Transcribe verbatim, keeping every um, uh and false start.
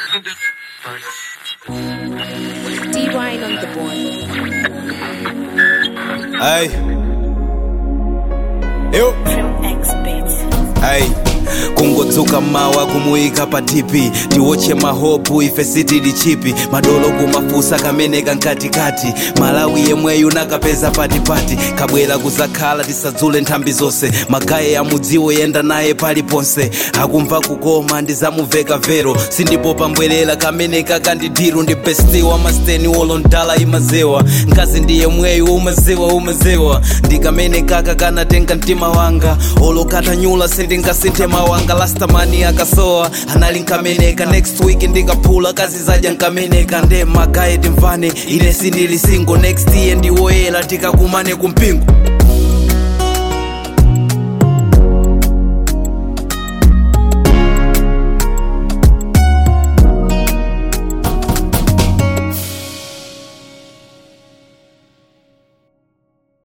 D-Wine on the board. Hey. Yo. From X-Beats. Hey. Kungotsuka mawa kumuika pa tipi tiwoche mahopu ife siti lichipi madolo kumafusa kameneka nkatikati Malawi yemweyu nakapeza patipati kabwera kuzakhala tisadzule nthambi zonse magaye ya mudziwo yenda naye pali ponse akumva kukoma ndizamuveka vero sindipo pambwerera kameneka kandidiru ndi besti wa masteni wolondala imazewa nkazi ndiye mweyu umazewa umazewa ndikameneka kakanatenga mtima wanga olokata nyula sindingasinthe mawanga last mani akasoa analinkameneka next week ndikapula kazi zaja nkameneka nde magaye timvane ine sindili single next year ndiwoyela tikakumane kumpingo